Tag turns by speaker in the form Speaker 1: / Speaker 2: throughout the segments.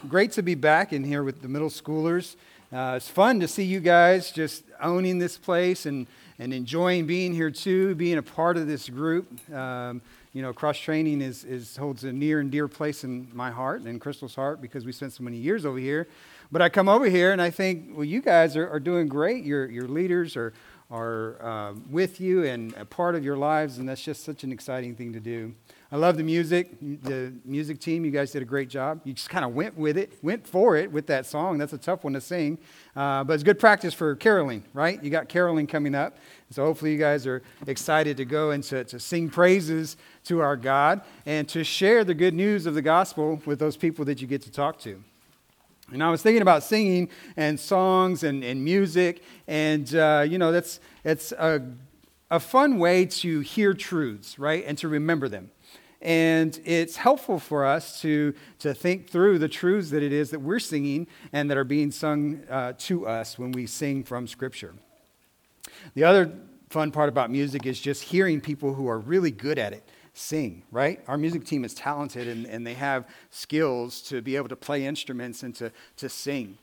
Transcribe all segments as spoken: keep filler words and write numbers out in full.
Speaker 1: Great to be back in here with the middle schoolers. Uh, it's fun to see you guys just owning this place and, and enjoying being here too, being a part of this group. Um, you know, cross training is, is holds a near and dear place in my heart and in Crystal's heart because we spent so many years over here. But I come over here and I think, well, you guys are, are doing great. Your your leaders are are uh, with you and a part of your lives, and that's just such an exciting thing to do. I love the music, the music team. You guys did a great job. You just kind of went with it, went for it with that song. That's a tough one to sing, uh, but it's good practice for caroling, right? You got caroling coming up, so hopefully you guys are excited to go and to, to sing praises to our God and to share the good news of the gospel with those people that you get to talk to. And I was thinking about singing and songs and, and music, and uh, you know that's it's a a fun way to hear truths, right, and to remember them. And it's helpful for us to, to think through the truths that it is that we're singing and that are being sung uh, to us when we sing from Scripture. The other fun part about music is just hearing people who are really good at it sing, right? Our music team is talented and, and they have skills to be able to play instruments and to, to sing.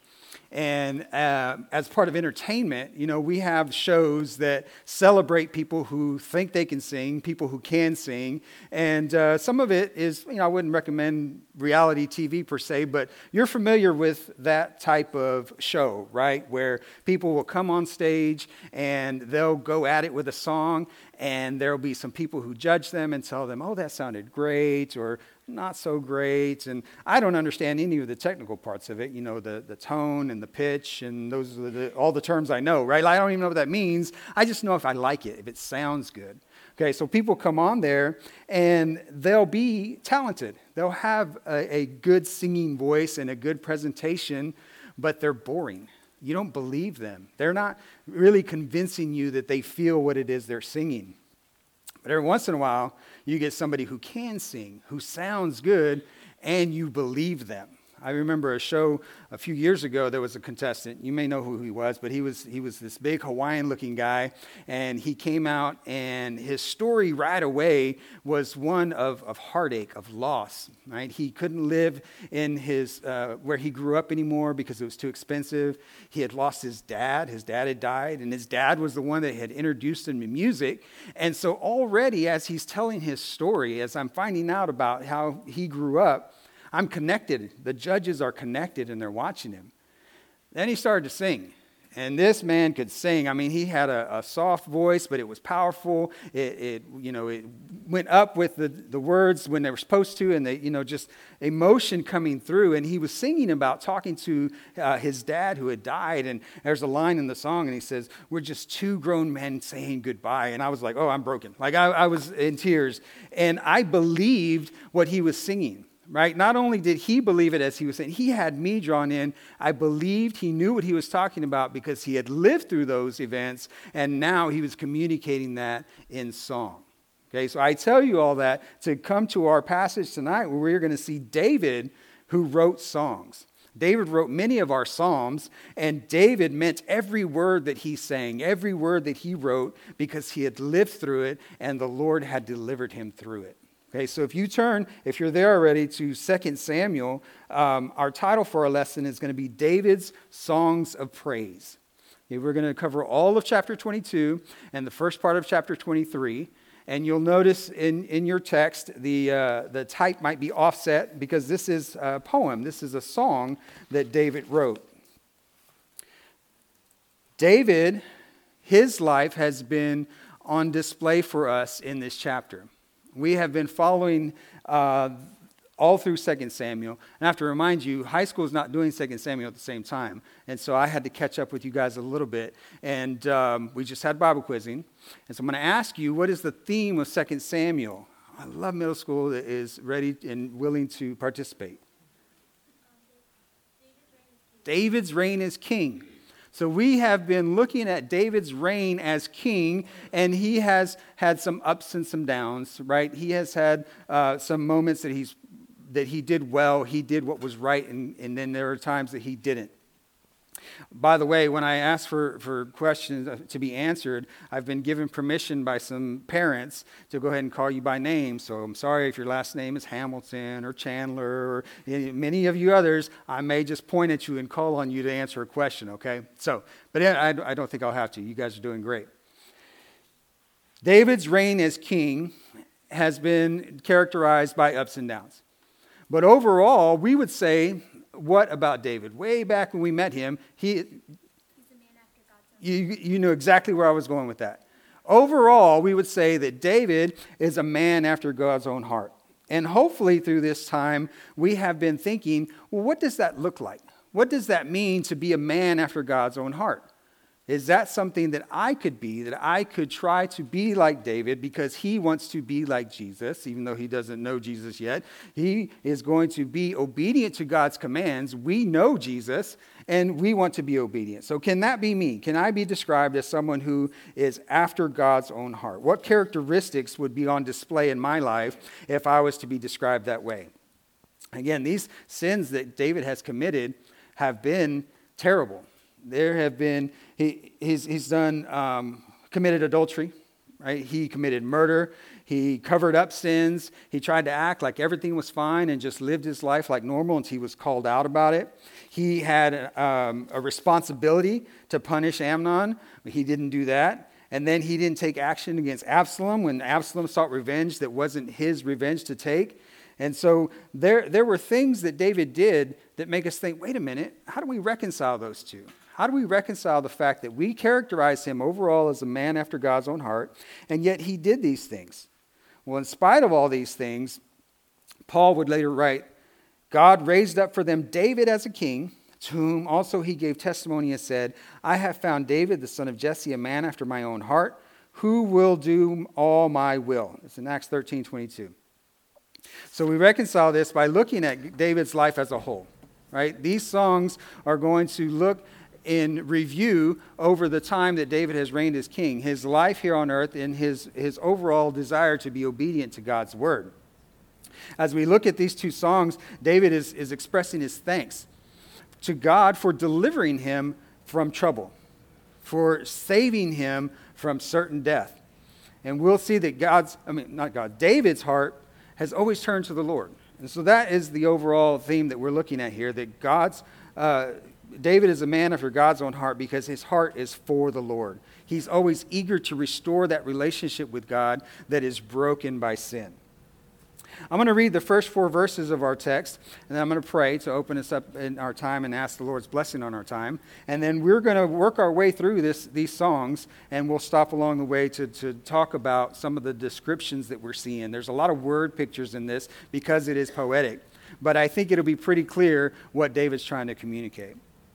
Speaker 1: And uh, as part of entertainment, you know, we have shows that celebrate people who think they can sing, people who can sing. And uh, some of it is, you know, I wouldn't recommend reality T V per se, but you're familiar with that type of show, right? Where people will come on stage and they'll go at it with a song, and there'll be some people who judge them and tell them, oh, that sounded great, or not so great. And I don't understand any of the technical parts of it, you know, the, the tone and the pitch, and those are the, all the terms I know, right? I don't even know what that means. I just know if I like it, if it sounds good. Okay, so people come on there and they'll be talented. They'll have a, a good singing voice and a good presentation, but they're boring. You don't believe them. They're not really convincing you that they feel what it is they're singing. But every once in a while, you get somebody who can sing, who sounds good, and you believe them. I remember a show a few years ago, there was a contestant. You may know who he was, but he was he was this big Hawaiian-looking guy, and he came out, and his story right away was one of, of heartache, of loss, right? He couldn't live in his uh, where he grew up anymore because it was too expensive. He had lost his dad. His dad had died, and his dad was the one that had introduced him to music. And so already as he's telling his story, as I'm finding out about how he grew up, I'm connected. The judges are connected and they're watching him. Then he started to sing. And this man could sing. I mean, he had a, a soft voice, but it was powerful. It, it, you know, it went up with the, the words when they were supposed to, and they, you know, just emotion coming through. And he was singing about talking to uh, his dad who had died. And there's a line in the song, and he says, "We're just two grown men saying goodbye." And I was like, oh, I'm broken. Like I, I was in tears. And I believed what he was singing. Right? Not only did he believe it as he was saying, he had me drawn in. I believed he knew what he was talking about because he had lived through those events, and now he was communicating that in song. Okay, so I tell you all that to come to our passage tonight where we're going to see David who wrote songs. David wrote many of our psalms, and David meant every word that he sang, every word that he wrote, because he had lived through it and the Lord had delivered him through it. Okay, so if you turn, if you're there already, to Second Samuel, um, our title for our lesson is going to be David's Songs of Praise. Okay, we're going to cover all of chapter twenty-two and the first part of chapter twenty-three. And you'll notice in, in your text, the, uh, the type might be offset because this is a poem. This is a song that David wrote. David, his life has been on display for us in this chapter. We have been following uh, all through Second Samuel. And I have to remind you, high school is not doing Second Samuel at the same time. And so I had to catch up with you guys a little bit. And um, we just had Bible quizzing. And so I'm going to ask you, what is the theme of Second Samuel? I love middle school that is ready and willing to participate. David's reign as king. So we have been looking at David's reign as king, and he has had some ups and some downs, right? He has had uh, some moments that he's that he did well, he did what was right, and, and then there are times that he didn't. By the way, when I ask for, for questions to be answered, I've been given permission by some parents to go ahead and call you by name. So I'm sorry if your last name is Hamilton or Chandler or many of you others. I may just point at you and call on you to answer a question, okay? So, but I, I don't think I'll have to. You guys are doing great. David's reign as king has been characterized by ups and downs. But overall, we would say, what about David? Way back when we met him, he, He's a man after God's own heart. you, you knew exactly where I was going with that. Overall, we would say that David is a man after God's own heart. And hopefully through this time, we have been thinking, well, what does that look like? What does that mean to be a man after God's own heart? Is that something that I could be, that I could try to be like David because he wants to be like Jesus, even though he doesn't know Jesus yet? He is going to be obedient to God's commands. We know Jesus, and we want to be obedient. So can that be me? Can I be described as someone who is after God's own heart? What characteristics would be on display in my life if I was to be described that way? Again, these sins that David has committed have been terrible. There have been, he, he's, he's done, um, committed adultery, right? He committed murder. He covered up sins. He tried to act like everything was fine and just lived his life like normal until he was called out about it. He had um, a responsibility to punish Amnon, but he didn't do that. And then he didn't take action against Absalom when Absalom sought revenge that wasn't his revenge to take. And so there, there were things that David did that make us think, wait a minute, how do we reconcile those two? How do we reconcile the fact that we characterize him overall as a man after God's own heart, and yet he did these things? Well, in spite of all these things, Paul would later write, God raised up for them David as a king, to whom also he gave testimony and said, I have found David, the son of Jesse, a man after my own heart, who will do all my will. It's in Acts thirteen twenty-two. So we reconcile this by looking at David's life as a whole, right? These songs are going to look in review over the time that David has reigned as king, his life here on earth, and his, his overall desire to be obedient to God's word. As we look at these two songs, David is, is expressing his thanks to God for delivering him from trouble, for saving him from certain death. And we'll see that God's, I mean, not God, David's heart has always turned to the Lord. And so that is the overall theme that we're looking at here, that God's, uh, David is a man after God's own heart because his heart is for the Lord. He's always eager to restore that relationship with God that is broken by sin. I'm going to read the first four verses of our text, and then I'm going to pray to open us up in our time and ask the Lord's blessing on our time. And then we're going to work our way through this, these songs, and we'll stop along the way to, to talk about some of the descriptions that we're seeing. There's a lot of word pictures in this because it is poetic, but I think it'll be pretty clear what David's trying to communicate.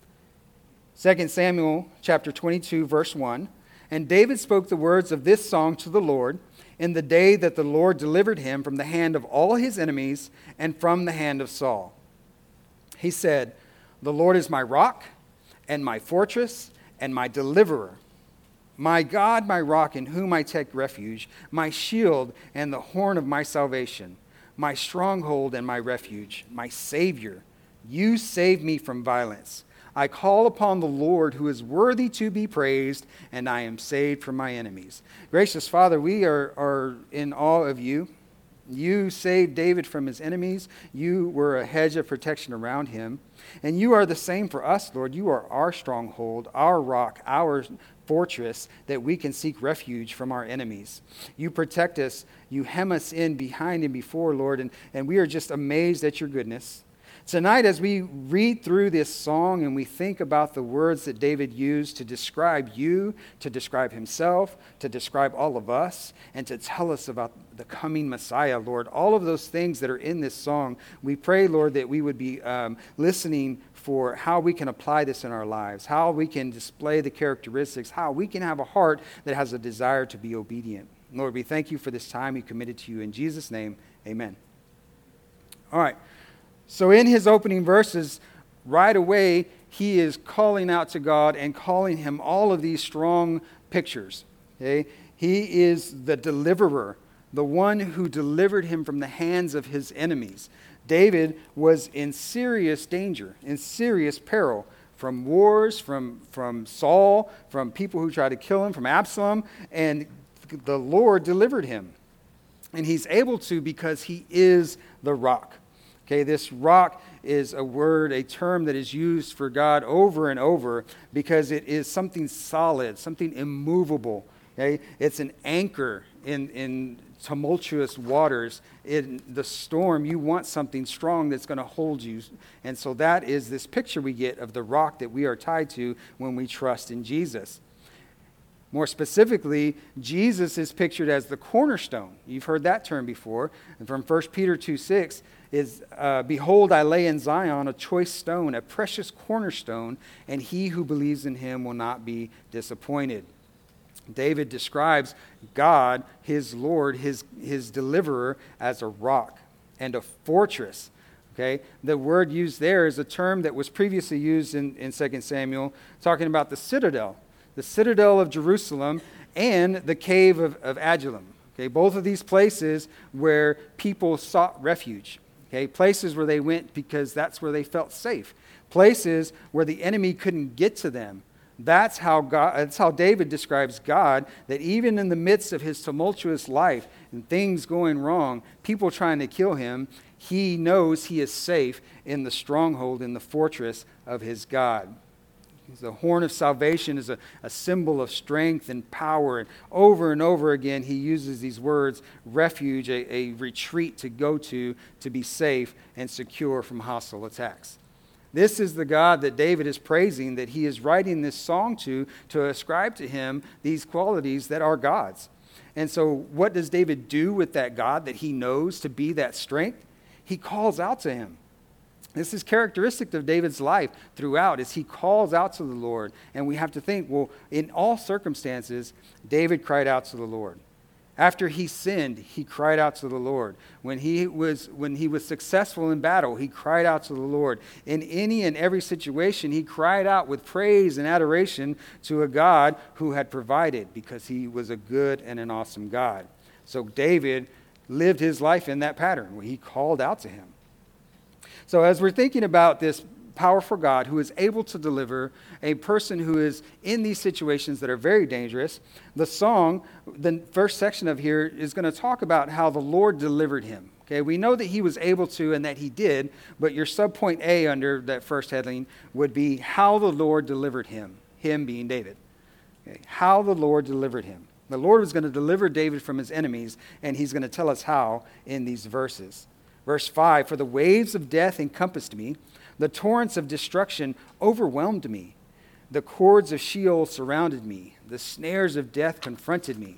Speaker 1: Second Samuel chapter twenty-two, verse one, and David spoke the words of this song to the Lord in the day that the Lord delivered him from the hand of all his enemies and from the hand of Saul. He said, the Lord is my rock and my fortress and my deliverer, my God, my rock in whom I take refuge, my shield and the horn of my salvation, my stronghold and my refuge, my Savior. You save me from violence. I call upon the Lord who is worthy to be praised, and I am saved from my enemies. Gracious Father, we are, are in awe of you. You saved David from his enemies. You were a hedge of protection around him. And you are the same for us, Lord. You are our stronghold, our rock, our fortress that we can seek refuge from our enemies. You protect us. You hem us in behind and before, Lord, and, and we are just amazed at your goodness. Tonight, as we read through this song and we think about the words that David used to describe you, to describe himself, to describe all of us, and to tell us about the coming Messiah, Lord, all of those things that are in this song, we pray, Lord, that we would be um, listening for how we can apply this in our lives, how we can display the characteristics, how we can have a heart that has a desire to be obedient. Lord, we thank you for this time we committed to you. In Jesus' name, amen. All right. So in his opening verses, right away, he is calling out to God and calling him all of these strong pictures. Okay? He is the deliverer, the one who delivered him from the hands of his enemies. David was in serious danger, in serious peril from wars, from, from Saul, from people who tried to kill him, from Absalom, and the Lord delivered him. And he's able to because he is the rock. Okay, this rock is a word, a term that is used for God over and over because it is something solid, something immovable. Okay, it's an anchor in, in tumultuous waters. In the storm, you want something strong that's going to hold you. And so that is this picture we get of the rock that we are tied to when we trust in Jesus. More specifically, Jesus is pictured as the cornerstone. You've heard that term before. And from First Peter two six is, uh, Behold, I lay in Zion a choice stone, a precious cornerstone, and he who believes in him will not be disappointed. David describes God, his Lord, his, his deliverer, as a rock and a fortress. Okay, the word used there is a term that was previously used in, in Second Samuel, talking about the citadel. The citadel of Jerusalem and the cave of, of Adullam. Okay, both of these places where people sought refuge. Okay, places where they went because that's where they felt safe. Places where the enemy couldn't get to them. That's how God, that's how David describes God, that even in the midst of his tumultuous life and things going wrong, people trying to kill him, he knows he is safe in the stronghold, in the fortress of his God. The horn of salvation is a, a symbol of strength and power. And over and over again, he uses these words, refuge, a, a retreat to go to, to be safe and secure from hostile attacks. This is the God that David is praising, that he is writing this song to, to ascribe to him these qualities that are God's. And so what does David do with that God that he knows to be that strength? He calls out to him. This is characteristic of David's life throughout, is he calls out to the Lord. And we have to think, well, in all circumstances, David cried out to the Lord. After he sinned, he cried out to the Lord. When he was when he was successful in battle, he cried out to the Lord. In any and every situation, he cried out with praise and adoration to a God who had provided, because he was a good and an awesome God. So David lived his life in that pattern where he called out to him. So as we're thinking about this powerful God who is able to deliver a person who is in these situations that are very dangerous, the song, the first section of here, is going to talk about how the Lord delivered him. Okay, we know that he was able to and that he did, but your subpoint A under that first heading would be how the Lord delivered him, him being David. Okay, how the Lord delivered him. The Lord was going to deliver David from his enemies, and he's going to tell us how in these verses. Verse five, for the waves of death encompassed me, the torrents of destruction overwhelmed me. The cords of Sheol surrounded me, the snares of death confronted me.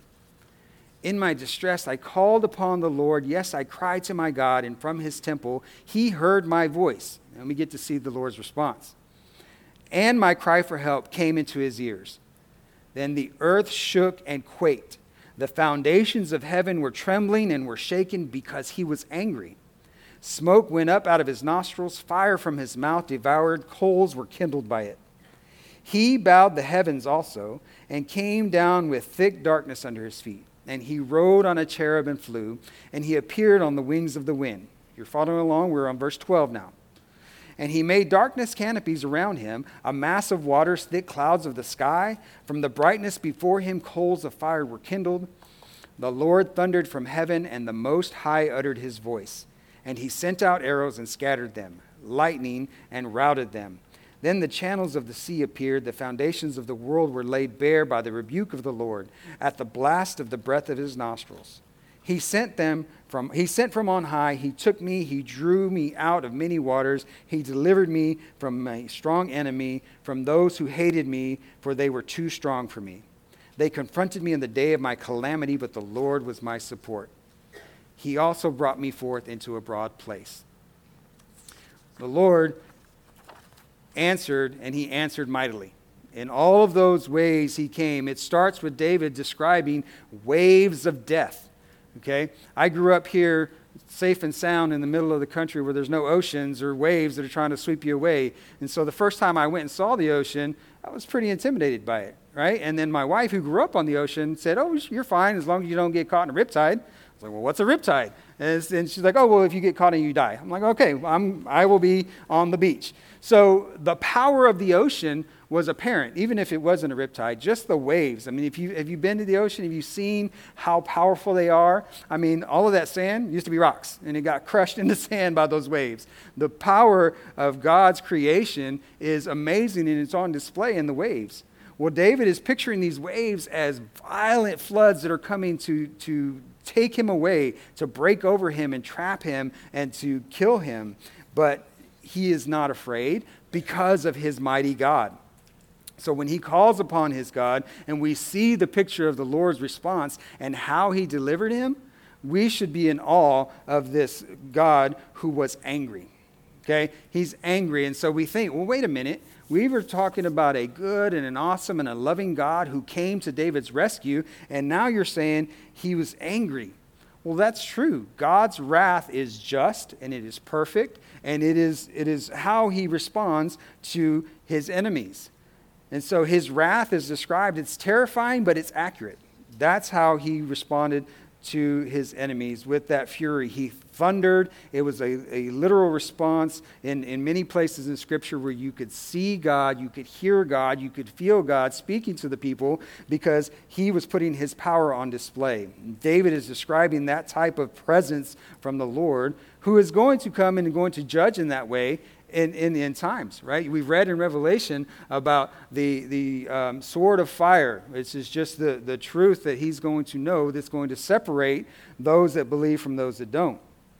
Speaker 1: In my distress I called upon the Lord, yes, I cried to my God, and from his temple he heard my voice. And we get to see the Lord's response. And my cry for help came into his ears. Then the earth shook and quaked. The foundations of heaven were trembling and were shaken because he was angry. Smoke went up out of his nostrils, fire from his mouth devoured, coals were kindled by it. He bowed the heavens also, and came down with thick darkness under his feet. And he rode on a cherub and flew, and he appeared on the wings of the wind. You're following along, we're on verse twelve now. And he made darkness canopies around him, a mass of waters, thick clouds of the sky. From the brightness before him, coals of fire were kindled. The Lord thundered from heaven, and the Most High uttered his voice. And he sent out arrows and scattered them, lightning and routed them. Then the channels of the sea appeared, the foundations of the world were laid bare by the rebuke of the Lord, at the blast of the breath of his nostrils. He sent them from he sent from on high, he took me, he drew me out of many waters, he delivered me from a strong enemy, from those who hated me, for they were too strong for me. They confronted me in the day of my calamity, but the Lord was my support. He also brought me forth into a broad place. The Lord answered, and he answered mightily. In all of those ways he came. It starts with David describing waves of death. Okay? I grew up here safe and sound in the middle of the country where there's no oceans or waves that are trying to sweep you away. And so the first time I went and saw the ocean, I was pretty intimidated by it, right? And then my wife, who grew up on the ocean, said, oh, you're fine as long as you don't get caught in a riptide. was like, well, what's a riptide? And, it's, and she's like, oh, well, if you get caught and you die. I'm like, okay, I'm, I will be on the beach. So the power of the ocean was apparent, even if it wasn't a riptide, just the waves. I mean, if you, have you been to the ocean? Have you seen how powerful they are? I mean, all of that sand used to be rocks, and it got crushed into sand by those waves. The power of God's creation is amazing, and it's on display in the waves. Well, David is picturing these waves as violent floods that are coming to, to take him away, to break over him and trap him and to kill him. But he is not afraid because of his mighty God. So when he calls upon his God and we see the picture of the Lord's response and how he delivered him, we should be in awe of this God who was angry. Okay? He's angry. And so we think, well, wait a minute. We were talking about a good and an awesome and a loving God who came to David's rescue, and now you're saying he was angry. Well, that's true. God's wrath is just, and it is perfect, and it is, it is how he responds to his enemies. And so his wrath is described, it's terrifying, but it's accurate. That's how he responded to his enemies with that fury. He thundered. It was a, a literal response in, in many places in Scripture where you could see God, you could hear God, you could feel God speaking to the people because he was putting his power on display. David is describing that type of presence from the Lord who is going to come and going to judge in that way in, in the end times, right? We've read in Revelation about the, the um, sword of fire. It's just the, the truth that he's going to know that's going to separate those that believe from those that don't.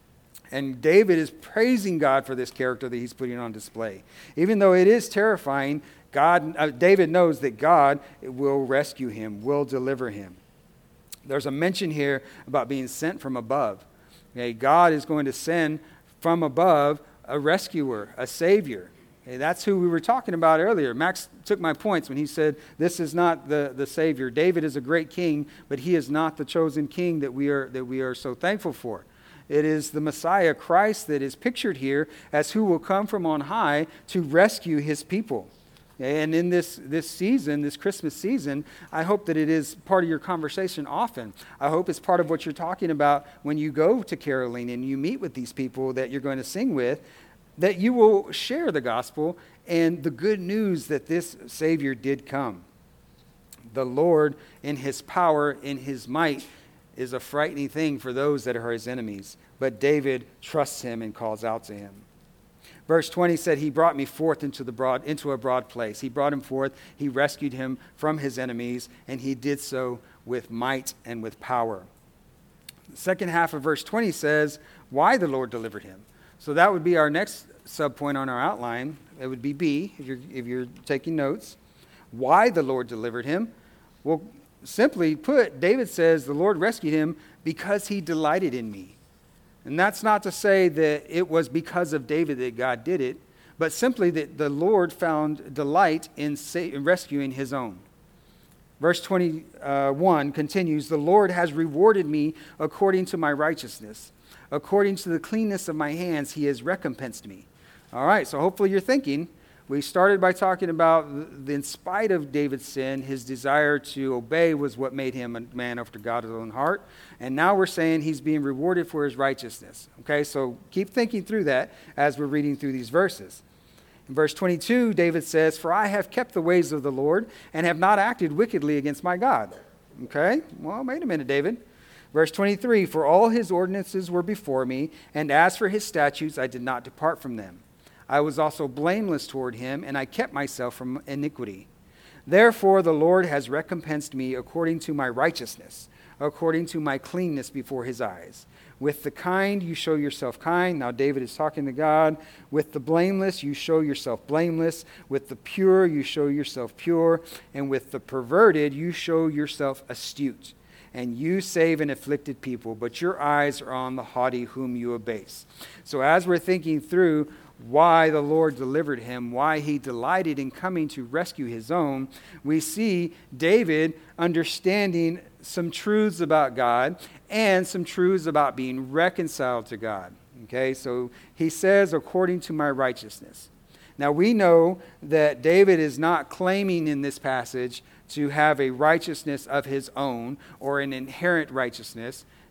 Speaker 1: And David is praising God for this character that he's putting on display. Even though it is terrifying, God, uh, David knows that God will rescue him, will deliver him. There's a mention here about being sent from above. Okay, God is going to send from above a rescuer, a savior. Okay, that's who we were talking about earlier. Max took my points when he said, this is not the, the savior. David is a great king, but he is not the chosen king that we are, that we are so thankful for. It is the Messiah, Christ, that is pictured here as who will come from on high to rescue his people. And in this, this season, this Christmas season, I hope that it is part of your conversation often. I hope it's part of what you're talking about when you go to caroling and you meet with these people that you're going to sing with, that you will share the gospel and the good news that this Savior did come. The Lord, in his power, in his might, is a frightening thing for those that are his enemies. But David trusts him and calls out to him. Verse twenty said, he brought me forth into the broad, into a broad place. He brought him forth. He rescued him from his enemies, and he did so with might and with power. The second half of verse twenty says, why the Lord delivered him. So that would be our next subpoint on our outline. It would be B, if you're, if you're taking notes. Why the Lord delivered him. Well, simply put, David says the Lord rescued him because he delighted in me. And that's not to say that it was because of David that God did it, but simply that the Lord found delight in, sa- in rescuing his own. Verse twenty-one continues, the Lord has rewarded me according to my righteousness. According to the cleanness of my hands, he has recompensed me. All right, so hopefully you're thinking, we started by talking about, the, in spite of David's sin, his desire to obey was what made him a man after God's own heart. And now we're saying he's being rewarded for his righteousness. Okay, so keep thinking through that as we're reading through these verses. In verse twenty-two, David says, for I have kept the ways of the Lord and have not acted wickedly against my God. Okay, well, wait a minute, David. Verse twenty-three, for all his ordinances were before me, and as for his statutes, I did not depart from them. I was also blameless toward him, and I kept myself from iniquity. Therefore the Lord has recompensed me according to my righteousness, according to my cleanness before his eyes. With the kind you show yourself kind. Now David is talking to God. With the blameless you show yourself blameless. With the pure you show yourself pure. And with the perverted you show yourself astute. And you save an afflicted people, but your eyes are on the haughty whom you abase. So as we're thinking through why the Lord delivered him, why he delighted in coming to rescue his own, we see David understanding some truths about God and some truths about being reconciled to God. Okay, so he says, according to my righteousness. Now we know that David is not claiming in this passage to have a righteousness of his own or an inherent righteousness.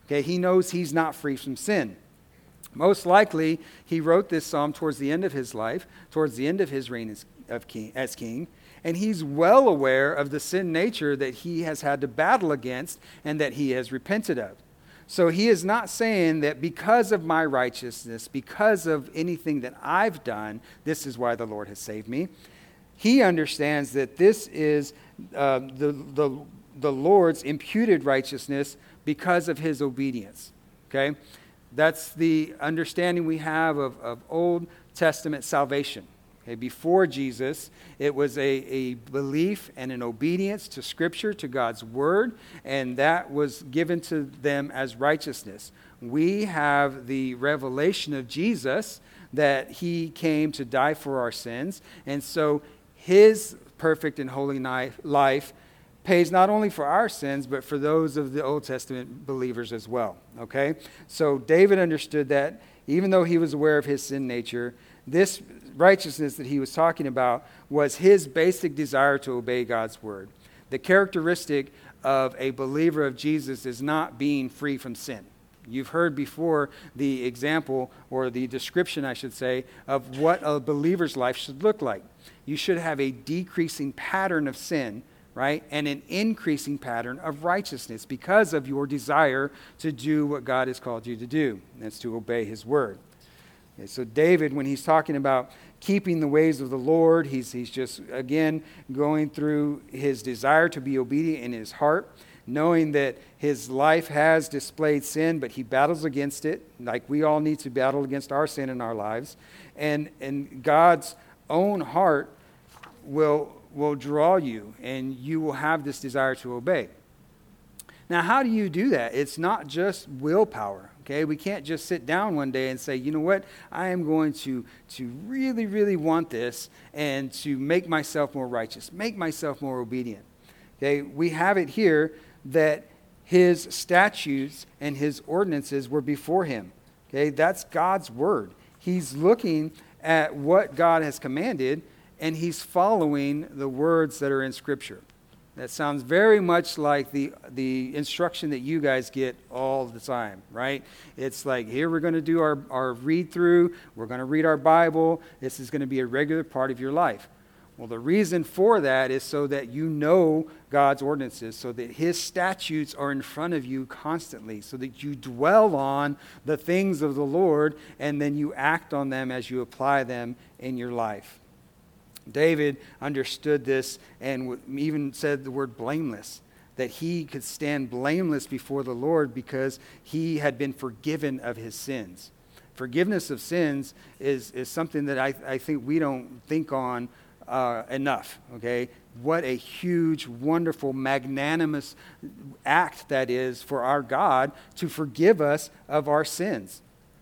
Speaker 1: Okay, he knows he's not free from sin. Most likely, he wrote this psalm towards the end of his life, towards the end of his reign as, of king, as king, and he's well aware of the sin nature that he has had to battle against and that he has repented of. So he is not saying that because of my righteousness, because of anything that I've done, this is why the Lord has saved me. He understands that this is uh, the, the, the Lord's imputed righteousness because of his obedience. Okay? That's the understanding we have of, of Old Testament salvation. Okay, before Jesus, it was a, a belief and an obedience to Scripture, to God's Word, and that was given to them as righteousness. We have the revelation of Jesus that he came to die for our sins, and so his perfect and holy life pays not only for our sins, but for those of the Old Testament believers as well. Okay? So David understood that, even though he was aware of his sin nature, this righteousness that he was talking about was his basic desire to obey God's word. The characteristic of a believer of Jesus is not being free from sin. You've heard before the example, or the description, I should say, of what a believer's life should look like. You should have a decreasing pattern of sin, right, and an increasing pattern of righteousness because of your desire to do what God has called you to do. And that's to obey his word. Okay, so David, when he's talking about keeping the ways of the Lord, he's, he's just, again, going through his desire to be obedient in his heart, knowing that his life has displayed sin, but he battles against it, like we all need to battle against our sin in our lives. And, and God's own heart will, will draw you, and you will have this desire to obey. Now, how do you do that? It's not just willpower. Okay, we can't just sit down one day and say, you know what, I am going to, to really, really want this and to make myself more righteous, make myself more obedient. Okay, we have it here that his statutes and his ordinances were before him. Okay, that's God's word. He's looking at what God has commanded, and he's following the words that are in Scripture. That sounds very much like the the instruction that you guys get all the time, right? It's like, here we're going to do our, our read-through. We're going to read our Bible. This is going to be a regular part of your life. Well, the reason for that is so that you know God's ordinances, so that his statutes are in front of you constantly, so that you dwell on the things of the Lord, and then you act on them as you apply them in your life. David understood this and even said the word blameless, that he could stand blameless before the Lord because he had been forgiven of his sins. Forgiveness of sins is, is something that I, I think we don't think on uh, enough, okay? What a huge, wonderful, magnanimous act that is for our God to forgive us of our sins.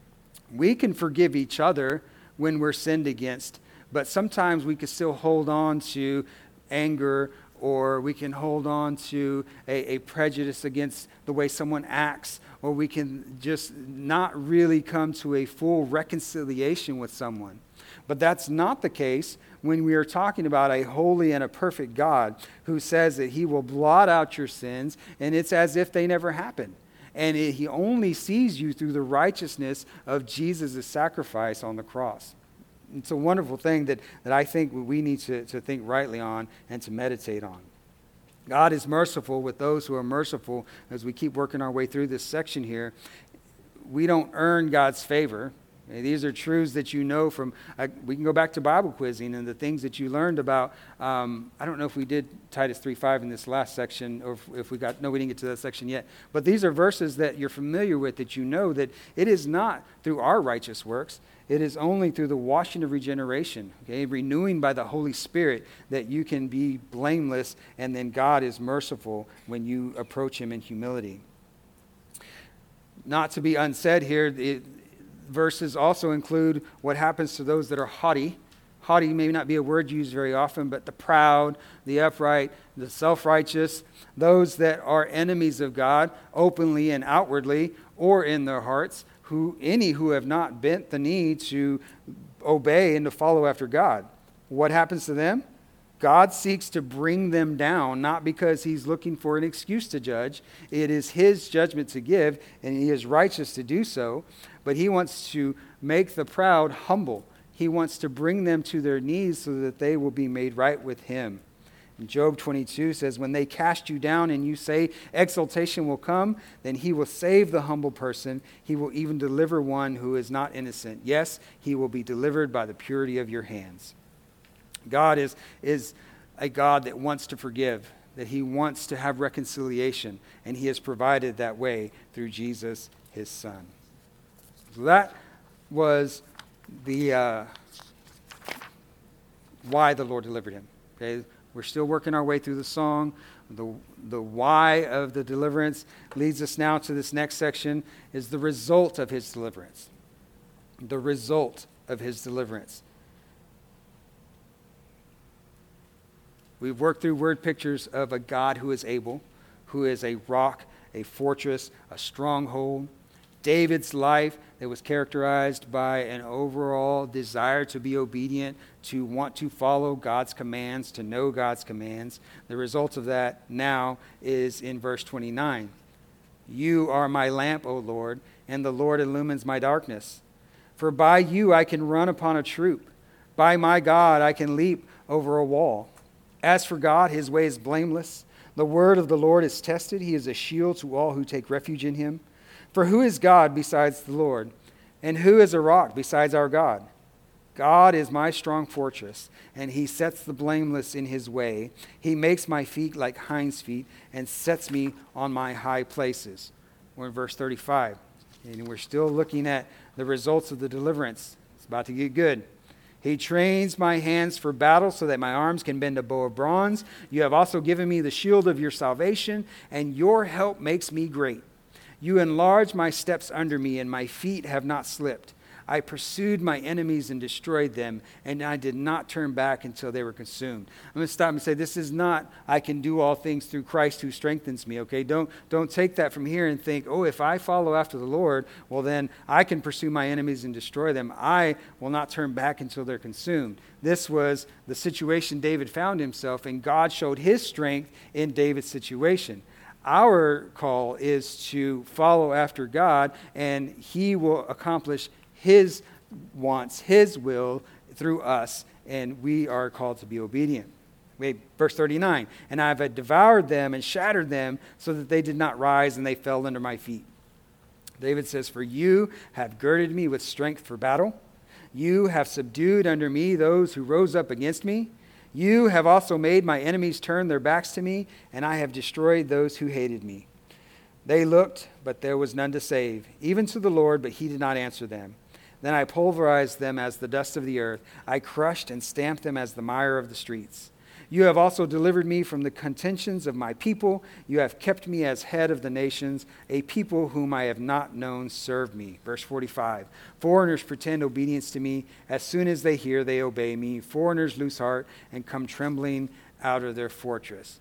Speaker 1: We can forgive each other when we're sinned against, but sometimes we can still hold on to anger, or we can hold on to a, a prejudice against the way someone acts, or we can just not really come to a full reconciliation with someone. But that's not the case when we are talking about a holy and a perfect God who says that he will blot out your sins, and it's as if they never happened. And it, he only sees you through the righteousness of Jesus' sacrifice on the cross. It's a wonderful thing that, that I think we need to, to think rightly on and to meditate on. God is merciful with those who are merciful. As we keep working our way through this section here, we don't earn God's favor. Okay, these are truths that you know from, uh, we can go back to Bible quizzing and the things that you learned about. Um, I don't know if we did Titus three five in this last section, or if, if we got, no, we didn't get to that section yet. But these are verses that you're familiar with, that you know that it is not through our righteous works. It is only through the washing of regeneration, okay, renewing by the Holy Spirit, that you can be blameless, and then God is merciful when you approach him in humility. Not to be unsaid here, it, verses also include what happens to those that are haughty. Haughty may not be a word used very often, but the proud, the upright, the self-righteous, those that are enemies of God, openly and outwardly, or in their hearts, who any who have not bent the knee to obey and to follow after God. What happens to them? God seeks to bring them down, not because he's looking for an excuse to judge. It is his judgment to give, and he is righteous to do so. But he wants to make the proud humble. He wants to bring them to their knees so that they will be made right with him. And Job twenty-two says, when they cast you down and you say exaltation will come, then he will save the humble person. He will even deliver one who is not innocent. Yes, he will be delivered by the purity of your hands. God is, is a God that wants to forgive, that he wants to have reconciliation, and he has provided that way through Jesus, his son. So that was the uh, why the Lord delivered him. Okay, we're still working our way through the song. The, the why of the deliverance leads us now to this next section, is the result of his deliverance. The result of his deliverance. We've worked through word pictures of a God who is able, who is a rock, a fortress, a stronghold. David's life that was characterized by an overall desire to be obedient, to want to follow God's commands, to know God's commands. The result of that now is in verse twenty-nine. You are my lamp, O Lord, and the Lord illumines my darkness. For by you I can run upon a troop. By my God I can leap over a wall. As for God, his way is blameless. The word of the Lord is tested. He is a shield to all who take refuge in him. For who is God besides the Lord? And who is a rock besides our God? God is my strong fortress, and he sets the blameless in his way. He makes my feet like hinds' feet and sets me on my high places. We're in verse thirty-five, and we're still looking at the results of the deliverance. It's about to get good. He trains my hands for battle so that my arms can bend a bow of bronze. You have also given me the shield of your salvation, and your help makes me great. You enlarge my steps under me, and my feet have not slipped. I pursued my enemies and destroyed them, and I did not turn back until they were consumed. I'm going to stop and say, this is not, I can do all things through Christ who strengthens me, okay? Don't, don't take that from here and think, oh, if I follow after the Lord, well, then I can pursue my enemies and destroy them. I will not turn back until they're consumed. This was the situation David found himself, and God showed his strength in David's situation. Our call is to follow after God, and he will accomplish his wants, his will through us, and we are called to be obedient. Wait, verse thirty-nine, and I have devoured them and shattered them so that they did not rise and they fell under my feet. David says, for you have girded me with strength for battle. You have subdued under me those who rose up against me. You have also made my enemies turn their backs to me, and I have destroyed those who hated me. They looked, but there was none to save, even to the Lord, but he did not answer them. Then I pulverized them as the dust of the earth. I crushed and stamped them as the mire of the streets. You have also delivered me from the contentions of my people. You have kept me as head of the nations. A people whom I have not known serve me. Verse forty-five. Foreigners pretend obedience to me. As soon as they hear, they obey me. Foreigners lose heart and come trembling out of their fortress.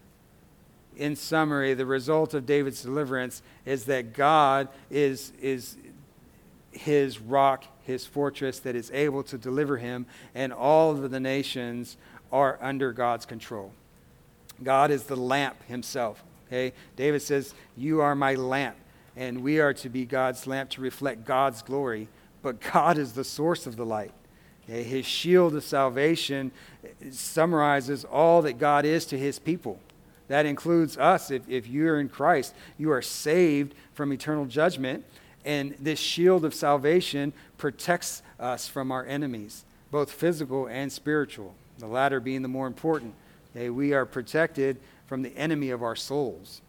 Speaker 1: In summary, the result of David's deliverance is that God is, is his rock, his fortress that is able to deliver him, and all of the nations are under God's control. God is the lamp himself. Okay? David says, you are my lamp, and we are to be God's lamp to reflect God's glory, but God is the source of the light. Okay? His shield of salvation summarizes all that God is to his people. That includes us. If, if you're in Christ, you are saved from eternal judgment, and this shield of salvation protects us from our enemies, both physical and spiritual, the latter being the more important. Okay, we are protected from the enemy of our souls.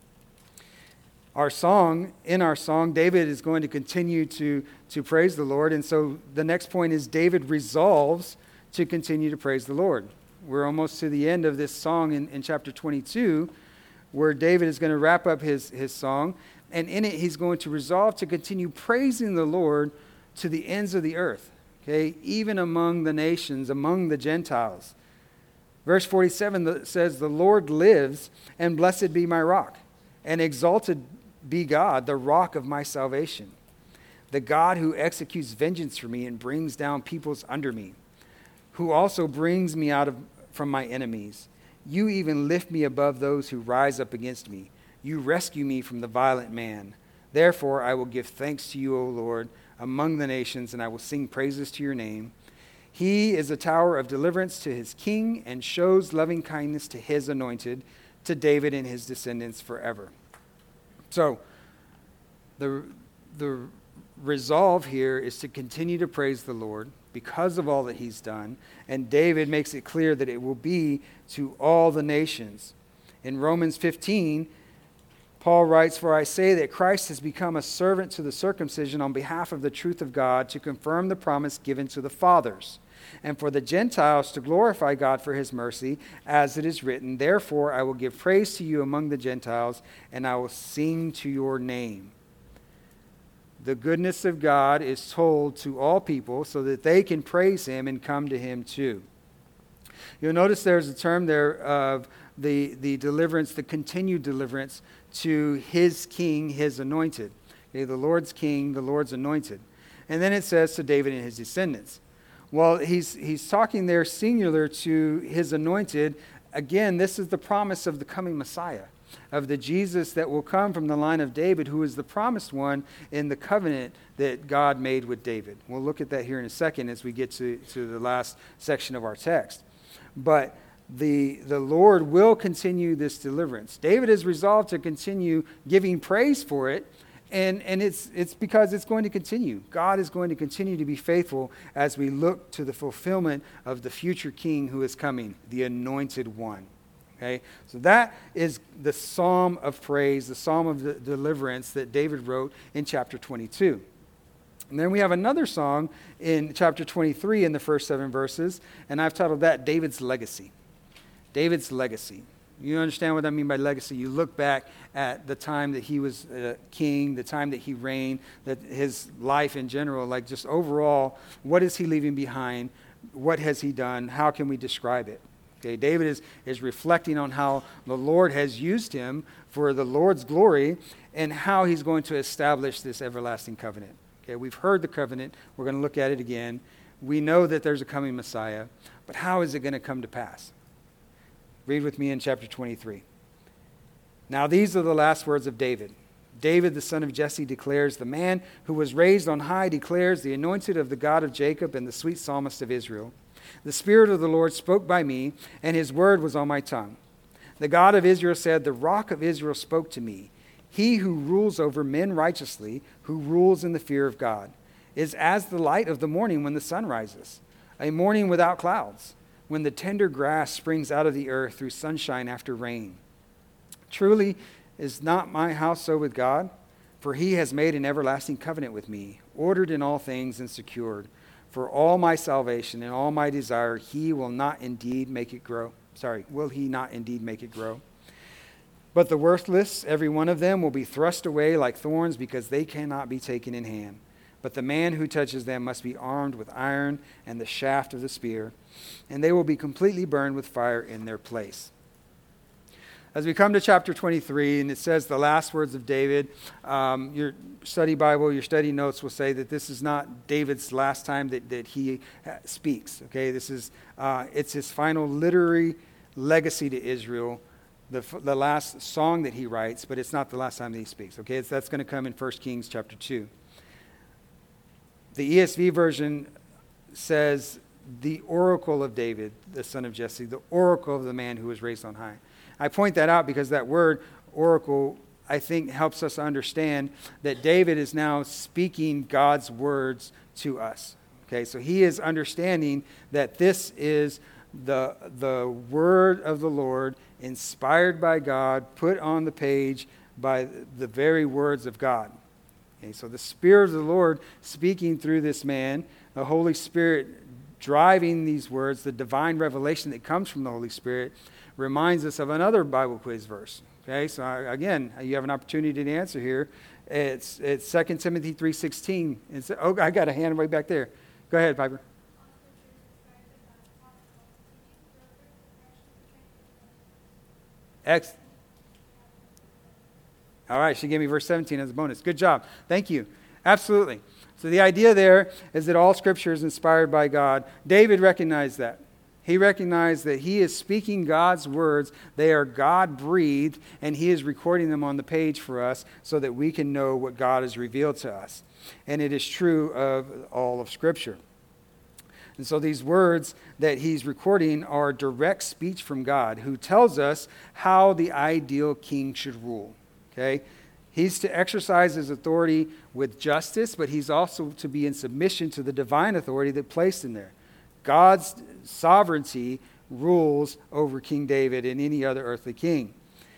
Speaker 1: Our song, in our song, David is going to continue to, to praise the Lord, and so the next point is David resolves to continue to praise the Lord. We're almost to the end of this song in, in chapter twenty-two, where David is going to wrap up his, his song. And in it, he's going to resolve to continue praising the Lord to the ends of the earth, okay, even among the nations, among the Gentiles. Verse forty-seven says, the Lord lives, and blessed be my rock, and exalted be God, the rock of my salvation, the God who executes vengeance for me and brings down peoples under me, who also brings me out of from my enemies. You even lift me above those who rise up against me. You rescue me from the violent man. Therefore, I will give thanks to you, O Lord, among the nations, and I will sing praises to your name. He is a tower of deliverance to his king and shows loving kindness to his anointed, to David and his descendants forever. So, the, the resolve here is to continue to praise the Lord because of all that he's done. And David makes it clear that it will be to all the nations. In Romans fifteen, Paul writes, "For I say that Christ has become a servant to the circumcision on behalf of the truth of God to confirm the promise given to the fathers, and for the Gentiles to glorify God for his mercy, as it is written, therefore I will give praise to you among the Gentiles, and I will sing to your name." The goodness of God is told to all people so that they can praise him and come to him too. You'll notice there's a term there of the, the deliverance, the continued deliverance to his king, his anointed. Okay, the Lord's king, the Lord's anointed. And then it says to David and his descendants. Well, he's, he's talking there singular to his anointed. Again, this is the promise of the coming Messiah, of the Jesus that will come from the line of David, who is the promised one in the covenant that God made with David. We'll look at that here in a second as we get to, to the last section of our text. But the, the Lord will continue this deliverance. David is resolved to continue giving praise for it, and, and it's, it's because it's going to continue. God is going to continue to be faithful as we look to the fulfillment of the future king who is coming, the anointed one. Okay, so that is the psalm of praise, the psalm of the deliverance that David wrote in chapter twenty-two. And then we have another song in chapter twenty-three in the first seven verses, and I've titled that David's Legacy. David's Legacy. You understand what I mean by legacy? You look back at the time that he was uh, king, the time that he reigned, that his life in general, like just overall, what is he leaving behind? What has he done? How can we describe it? Okay, David is, is reflecting on how the Lord has used him for the Lord's glory and how he's going to establish this everlasting covenant. Okay, we've heard the covenant. We're going to look at it again. We know that there's a coming Messiah, but how is it going to come to pass? Read with me in chapter twenty-three. Now these are the last words of David. David, the son of Jesse, declares, "The man who was raised on high declares, the anointed of the God of Jacob and the sweet psalmist of Israel. The Spirit of the Lord spoke by me, and his word was on my tongue. The God of Israel said, the rock of Israel spoke to me. He who rules over men righteously, who rules in the fear of God, is as the light of the morning when the sun rises, a morning without clouds, when the tender grass springs out of the earth through sunshine after rain. Truly is not my house so with God? For he has made an everlasting covenant with me, ordered in all things and secured. For all my salvation and all my desire, he will not indeed make it grow. Sorry, will he not indeed make it grow? But the worthless, every one of them, will be thrust away like thorns because they cannot be taken in hand. But the man who touches them must be armed with iron and the shaft of the spear, and they will be completely burned with fire in their place." As we come to chapter twenty-three, and it says the last words of David, um, your study Bible, your study notes will say that this is not David's last time that, that he speaks. Okay, this is uh, it's his final literary legacy to Israel, the, the last song that he writes, but it's not the last time that he speaks. Okay, it's, that's going to come in First Kings chapter two. The E S V version says, "The oracle of David, the son of Jesse, the oracle of the man who was raised on high." I point that out because that word, oracle, I think helps us understand that David is now speaking God's words to us. Okay, so he is understanding that this is the, the word of the Lord, inspired by God, put on the page by the very words of God. Okay, so the Spirit of the Lord speaking through this man, the Holy Spirit driving these words, the divine revelation that comes from the Holy Spirit, reminds us of another Bible quiz verse. Okay, so again, you have an opportunity to answer here. It's it's Second Timothy three sixteen. It's, oh, I got a hand right back there. Go ahead, Piper. X. All right, she gave me verse seventeen as a bonus. Good job. Thank you. Absolutely. So the idea there is that all Scripture is inspired by God. David recognized that. He recognized that he is speaking God's words. They are God-breathed, and he is recording them on the page for us so that we can know what God has revealed to us. And it is true of all of Scripture. And so these words that he's recording are direct speech from God, who tells us how the ideal king should rule. Okay? He's to exercise his authority with justice, but he's also to be in submission to the divine authority that placed him there. God's sovereignty rules over King David and any other earthly king.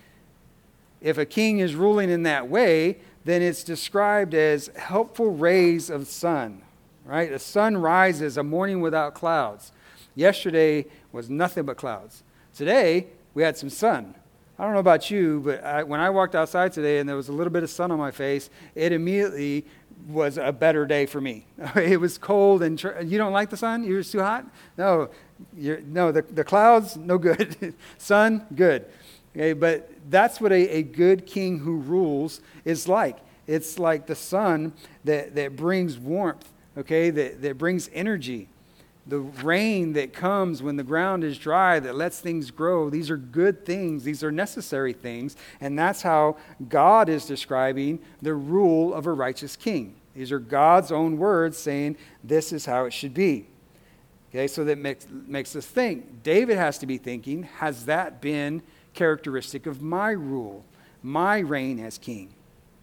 Speaker 1: If a king is ruling in that way, then it's described as helpful rays of sun, right? A sun rises, a morning without clouds. Yesterday was nothing but clouds. Today, we had some sun. I don't know about you, but I, when I walked outside today and there was a little bit of sun on my face, it immediately was a better day for me. It was cold and tr- you don't like the sun? You're too hot? No, you're, no. The, the clouds, no good. Sun, good. Okay, but that's what a, a good king who rules is like. It's like the sun that, that brings warmth, okay, that, that brings energy. The rain that comes when the ground is dry, that lets things grow. These are good things. These are necessary things. And that's how God is describing the rule of a righteous king. These are God's own words saying this is how it should be. Okay, so that makes, makes us think. David has to be thinking, has that been characteristic of my rule, my reign as king?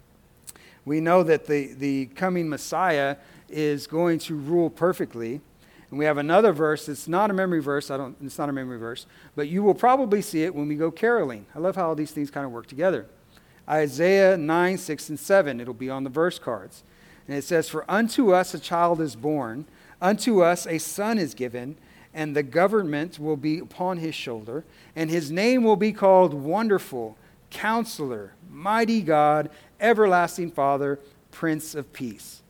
Speaker 1: We know that the, the coming Messiah is going to rule perfectly. And we have another verse. It's not a memory verse. I don't. It's not a memory verse. But you will probably see it when we go caroling. I love how all these things kind of work together. Isaiah nine, six, and seven. It'll be on the verse cards. And it says, "For unto us a child is born, unto us a son is given, and the government will be upon his shoulder, and his name will be called Wonderful, Counselor, Mighty God, Everlasting Father, Prince of Peace."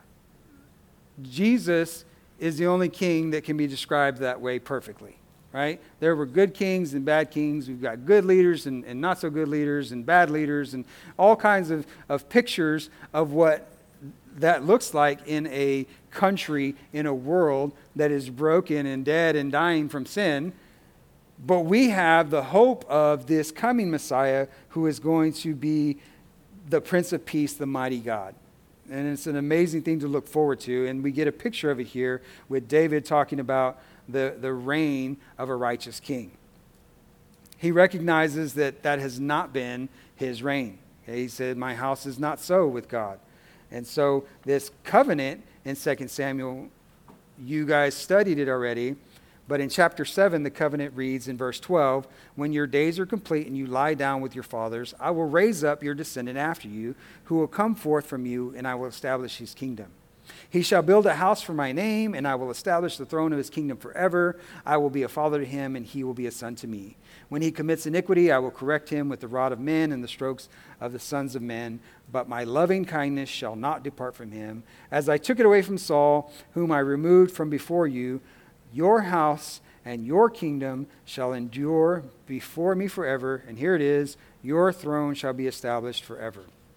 Speaker 1: Jesus is the only king that can be described that way perfectly, right? There were good kings and bad kings. We've got good leaders and, and not so good leaders and bad leaders and all kinds of, of pictures of what that looks like in a country, in a world that is broken and dead and dying from sin. But we have the hope of this coming Messiah who is going to be the Prince of Peace, the mighty God. And it's an amazing thing to look forward to. And we get a picture of it here with David talking about the, the reign of a righteous king. He recognizes that that has not been his reign. Okay, he said, my house is not so with God. And so this covenant in Second Samuel, you guys studied it already. But in chapter seven, the covenant reads in verse twelve, "When your days are complete and you lie down with your fathers, I will raise up your descendant after you, who will come forth from you, and I will establish his kingdom. He shall build a house for my name, and I will establish the throne of his kingdom forever. I will be a father to him, and he will be a son to me. When he commits iniquity, I will correct him with the rod of men and the strokes of the sons of men. But my loving kindness shall not depart from him, as I took it away from Saul, whom I removed from before you. Your house and your kingdom shall endure before me forever." And here it is, "Your throne shall be established forever."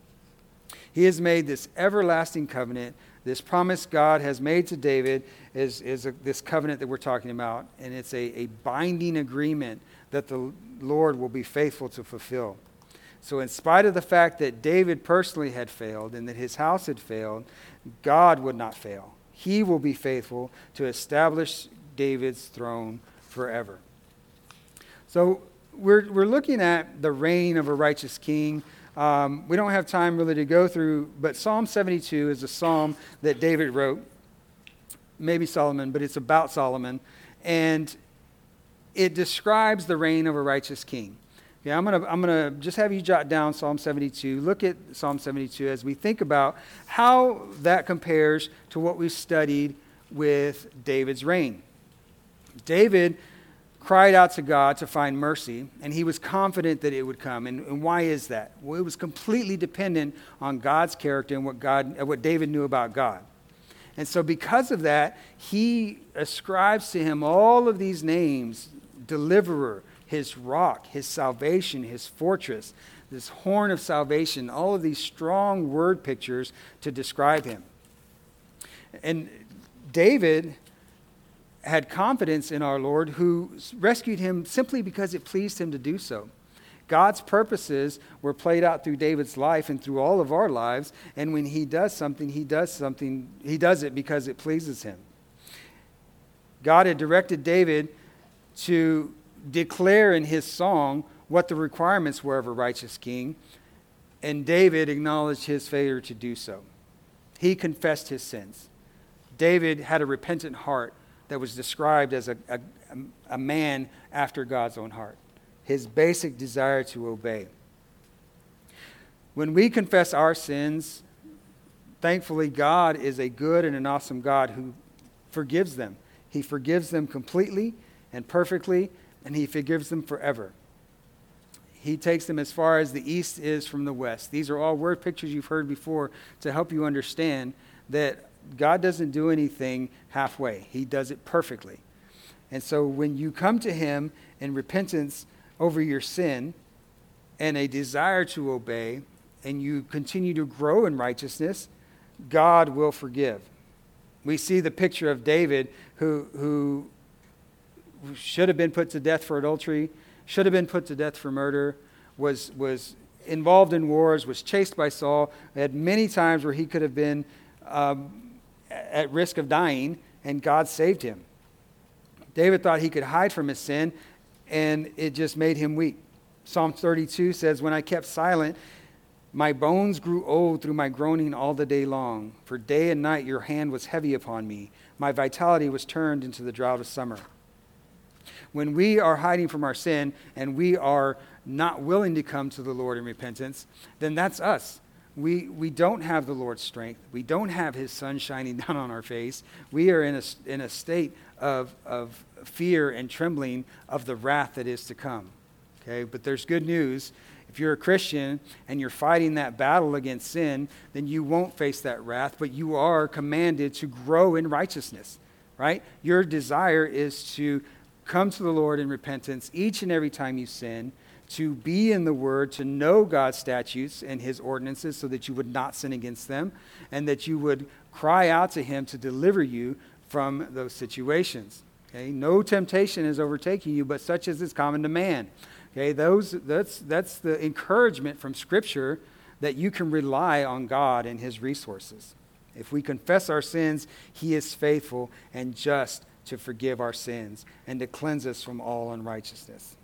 Speaker 1: He has made this everlasting covenant. This promise God has made to David is, is a, this covenant that we're talking about. And it's a, a binding agreement that the Lord will be faithful to fulfill. So in spite of the fact that David personally had failed and that his house had failed, God would not fail. He will be faithful to establish David's throne forever. So we're we're looking at the reign of a righteous king. Um, we don't have time really to go through, but Psalm seventy-two is a psalm that David wrote, maybe Solomon, but it's about Solomon, and it describes the reign of a righteous king. Okay, I'm gonna I'm gonna just have you jot down Psalm seventy-two. Look at Psalm seventy-two as we think about how that compares to what we studied with David's reign. David cried out to God to find mercy, and he was confident that it would come. And, and why is that? Well, it was completely dependent on God's character and what God, what David knew about God. And so because of that, he ascribes to him all of these names: deliverer, his rock, his salvation, his fortress, this horn of salvation, all of these strong word pictures to describe him. And David had confidence in our Lord, who rescued him simply because it pleased him to do so. God's purposes were played out through David's life and through all of our lives, and when he does something, he does something, he does it because it pleases him. God had directed David to declare in his song what the requirements were of a righteous king, and David acknowledged his failure to do so. He confessed his sins. David had a repentant heart that was described as a, a, a man after God's own heart. His basic desire to obey. When we confess our sins, thankfully God is a good and an awesome God who forgives them. He forgives them completely and perfectly, and he forgives them forever. He takes them as far as the east is from the west. These are all word pictures you've heard before to help you understand that God doesn't do anything halfway. He does it perfectly. And so when you come to him in repentance over your sin and a desire to obey, and you continue to grow in righteousness, God will forgive. We see the picture of David who, who should have been put to death for adultery, should have been put to death for murder, was, was involved in wars, was chased by Saul, had many times where he could have been um, at risk of dying, and God saved him. David thought he could hide from his sin, and it just made him weak. Psalm thirty-two says, "When I kept silent, my bones grew old through my groaning all the day long. For day and night your hand was heavy upon me. My vitality was turned into the drought of summer." When we are hiding from our sin and we are not willing to come to the Lord in repentance, then that's us. We we don't have the Lord's strength. We don't have his sun shining down on our face. We are in a, in a state of, of fear and trembling of the wrath that is to come. Okay, but there's good news. If you're a Christian and you're fighting that battle against sin, then you won't face that wrath, but you are commanded to grow in righteousness, right? Your desire is to come to the Lord in repentance each and every time you sin, to be in the Word, to know God's statutes and his ordinances so that you would not sin against them, and that you would cry out to him to deliver you from those situations. Okay? No temptation is overtaking you, but such as is common to man. Okay, those that's that's the encouragement from Scripture that you can rely on God and his resources. If we confess our sins, he is faithful and just to forgive our sins and to cleanse us from all unrighteousness.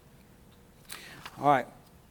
Speaker 1: All right,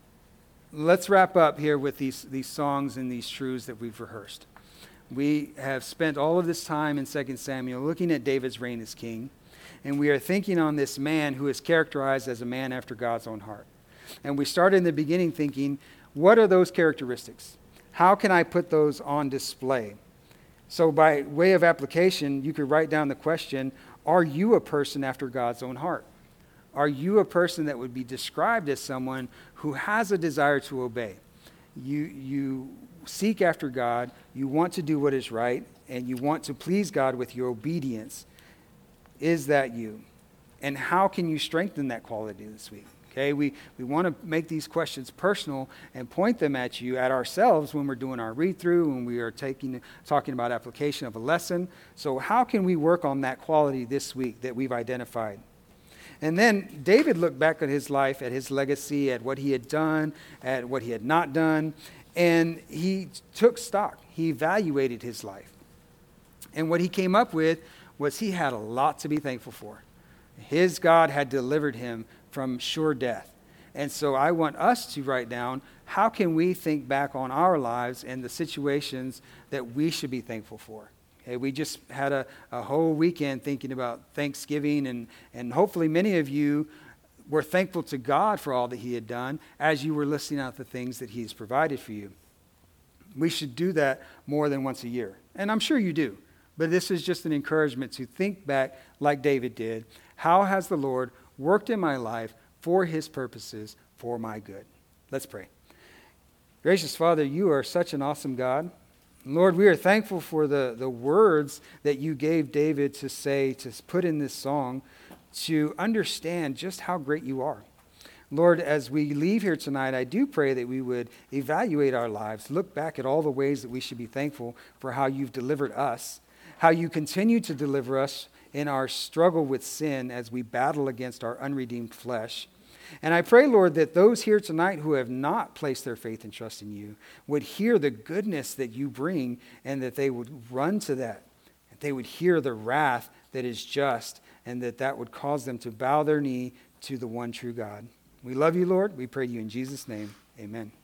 Speaker 1: let's wrap up here with these, these songs and these truths that we've rehearsed. We have spent all of this time in Second Samuel looking at David's reign as king, and we are thinking on this man who is characterized as a man after God's own heart. And we started in the beginning thinking, what are those characteristics? How can I put those on display? So by way of application, you could write down the question, are you a person after God's own heart? Are you a person that would be described as someone who has a desire to obey? You, you seek after God, you want to do what is right, and you want to please God with your obedience. Is that you? And how can you strengthen that quality this week? Okay, we, we want to make these questions personal and point them at you, at ourselves when we're doing our read-through, when we are taking talking about application of a lesson. So how can we work on that quality this week that we've identified? And then David looked back at his life, at his legacy, at what he had done, at what he had not done, and he took stock. He evaluated his life. And what he came up with was he had a lot to be thankful for. His God had delivered him from sure death. And so I want us to write down, how can we think back on our lives and the situations that we should be thankful for? Okay, we just had a, a whole weekend thinking about Thanksgiving, and, and hopefully many of you were thankful to God for all that he had done as you were listing out the things that he's provided for you. We should do that more than once a year. And I'm sure you do. But this is just an encouragement to think back like David did. How has the Lord worked in my life for his purposes, for my good? Let's pray. Gracious Father, you are such an awesome God. Lord, we are thankful for the, the words that you gave David to say, to put in this song, to understand just how great you are. Lord, as we leave here tonight, I do pray that we would evaluate our lives, look back at all the ways that we should be thankful for how you've delivered us, how you continue to deliver us in our struggle with sin as we battle against our unredeemed flesh. And I pray, Lord, that those here tonight who have not placed their faith and trust in you would hear the goodness that you bring, and that they would run to that. That they would hear the wrath that is just, and that that would cause them to bow their knee to the one true God. We love you, Lord. We pray to you in Jesus' name. Amen.